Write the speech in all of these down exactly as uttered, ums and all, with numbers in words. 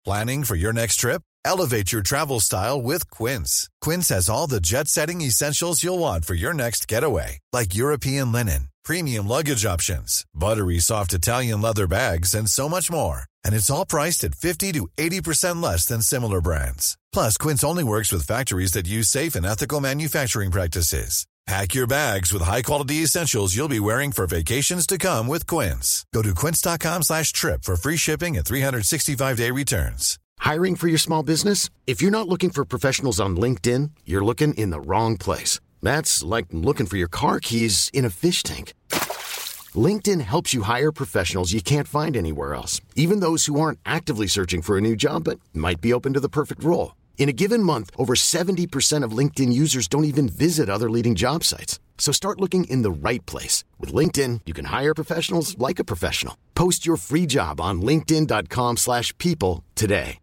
Planning for your next trip? Elevate your travel style with Quince. Quince has all the jet-setting essentials you'll want for your next getaway, like European linen, premium luggage options, buttery soft Italian leather bags, and so much more. And it's all priced at fifty to eighty percent less than similar brands. Plus, Quince only works with factories that use safe and ethical manufacturing practices. Pack your bags with high-quality essentials you'll be wearing for vacations to come with Quince. Go to quince.com slash trip for free shipping and three sixty-five day returns. Hiring for your small business? If you're not looking for professionals on LinkedIn, you're looking in the wrong place. That's like looking for your car keys in a fish tank. LinkedIn helps you hire professionals you can't find anywhere else, even those who aren't actively searching for a new job but might be open to the perfect role. In a given month, over seventy percent of LinkedIn users don't even visit other leading job sites. So start looking in the right place. With LinkedIn, you can hire professionals like a professional. Post your free job on linkedin.com slash people today.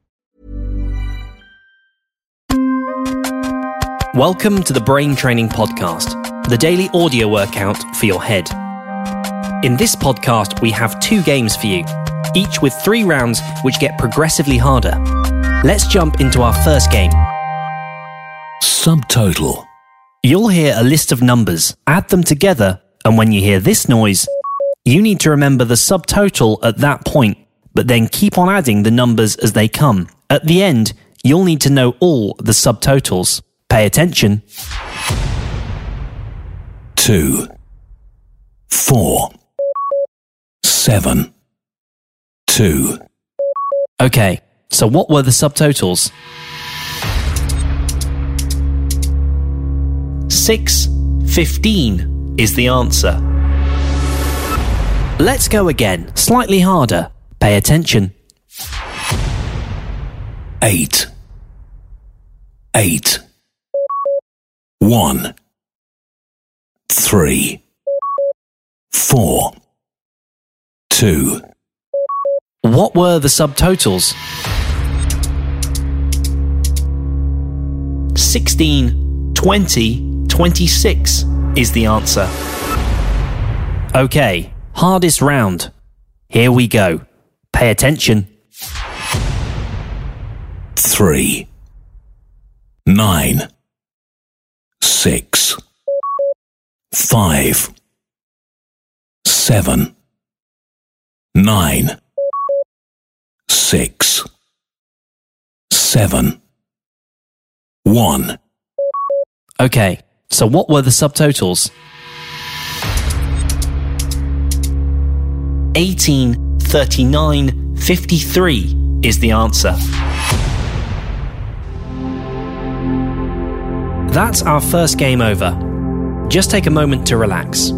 Welcome to the Brain Training Podcast, the daily audio workout for your head. In this podcast, we have two games for you, each with three rounds which get progressively harder. Let's jump into our first game. Subtotal. You'll hear a list of numbers, add them together, and when you hear this noise, you need to remember the subtotal at that point, but then keep on adding the numbers as they come. At the end, you'll need to know all the subtotals. Pay attention. Two. Four. Seven. Two. Okay, so what were the subtotals? Six. Fifteen is the answer. Let's go again, slightly harder. Pay attention. Eight. Eight. One. Three. Four. Two. What were the subtotals? Sixteen, twenty, twenty-six is the answer. Okay, hardest round. Here we go. Pay attention. Three. Nine. Six. Five. Seven. Nine. Six. Seven. One. Okay, so what were the subtotals? eighteen, thirty-nine, fifty-three is the answer. That's our first game over. Just take a moment to relax.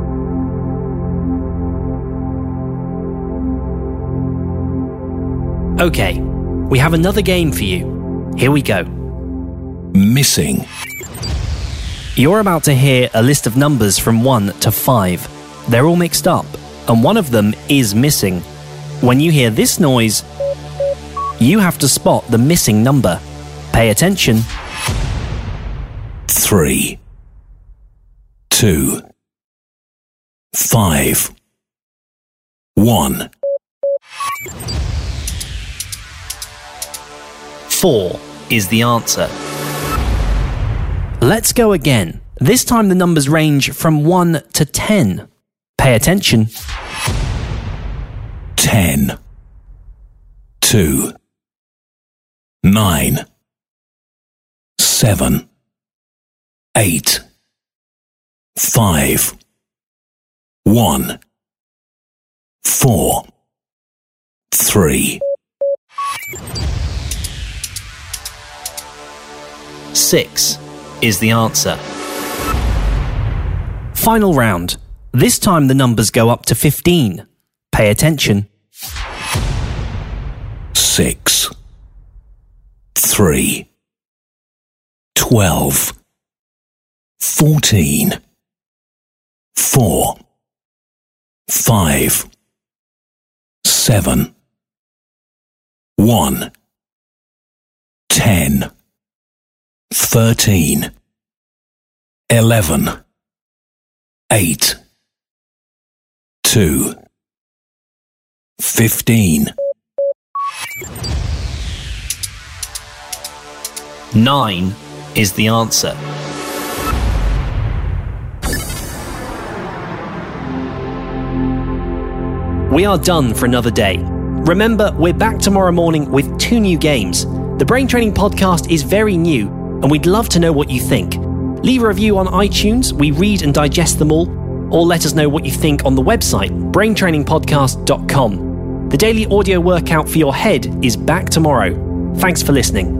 Okay, we have another game for you. Here we go. Missing. You're about to hear a list of numbers from one to five. They're all mixed up, and one of them is missing. When you hear this noise, you have to spot the missing number. Pay attention. Three. Two. Five. One. Four is the answer. Let's go again. This time the numbers range from one to ten. Pay attention. Ten. Two. Nine. Seven. Eight. Five. One. Four. Three. Six is the answer. Final round. This time the numbers go up to fifteen. Pay attention. Six. Three. Twelve. Fourteen. Four. Five. Seven. One. Ten. Thirteen. Eleven. Eight. Two. Fifteen. Nine is the answer. We are done for another day. Remember, we're back tomorrow morning with two new games. The Brain Training Podcast is very new, and we'd love to know what you think. Leave a review on iTunes, we read and digest them all, or let us know what you think on the website, brain training podcast dot com. The daily audio workout for your head is back tomorrow. Thanks for listening.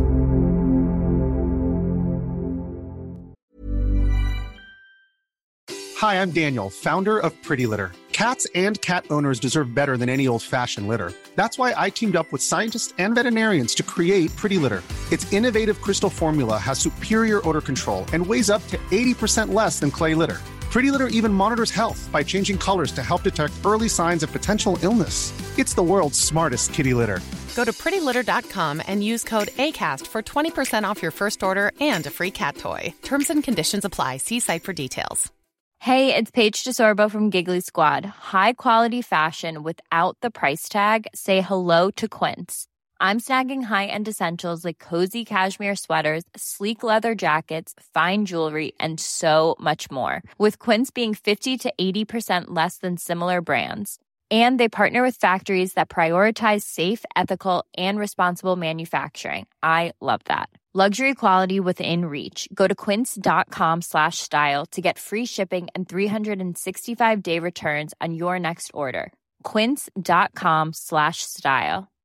Hi, I'm Daniel, founder of Pretty Litter. Cats and cat owners deserve better than any old-fashioned litter. That's why I teamed up with scientists and veterinarians to create Pretty Litter. Its innovative crystal formula has superior odor control and weighs up to eighty percent less than clay litter. Pretty Litter even monitors health by changing colors to help detect early signs of potential illness. It's the world's smartest kitty litter. Go to pretty litter dot com and use code ACAST for twenty percent off your first order and a free cat toy. Terms and conditions apply. See site for details. Hey, it's Paige DeSorbo from Giggly Squad. High quality fashion without the price tag. Say hello to Quince. I'm snagging high-end essentials like cozy cashmere sweaters, sleek leather jackets, fine jewelry, and so much more. With Quince being fifty to eighty percent less than similar brands. And they partner with factories that prioritize safe, ethical, and responsible manufacturing. I love that. Luxury quality within reach. Go to quince.com slash style to get free shipping and three sixty-five day returns on your next order. Quince.com slash style.